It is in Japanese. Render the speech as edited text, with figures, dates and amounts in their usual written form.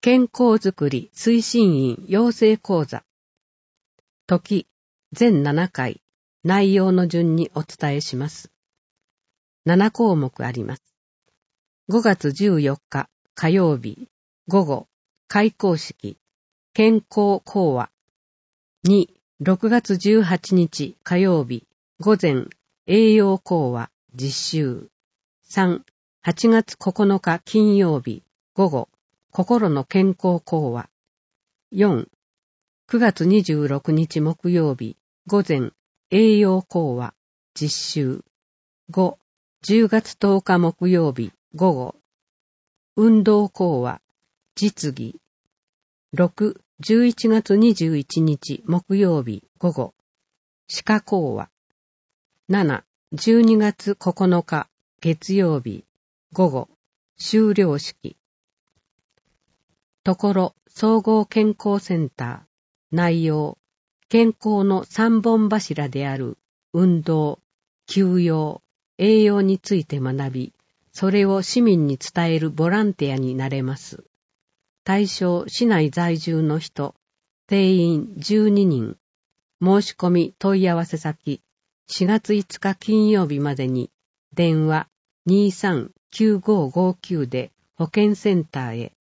健康づくり推進員養成講座。時、全7回、内容の順にお伝えします。7項目あります。5月14日火曜日、午後、開講式、健康講話。2、6月18日火曜日、午前、栄養講話、実習。3、8月9日金曜日、午後、心の健康講話。4、9月26日木曜日、午前、栄養講話、実習。5、10月10日木曜日、午後、運動講話、実技。6、11月21日木曜日、午後、歯科講話。7、12月9日月曜日、午後、修了式。ところ、総合健康センター、内容、健康の3本柱である運動、休養、栄養について学び、それを市民に伝えるボランティアになれます。対象、市内在住の人、定員12人、申し込み問い合わせ先、4月5日金曜日までに、電話 23-9559 で保健センターへ、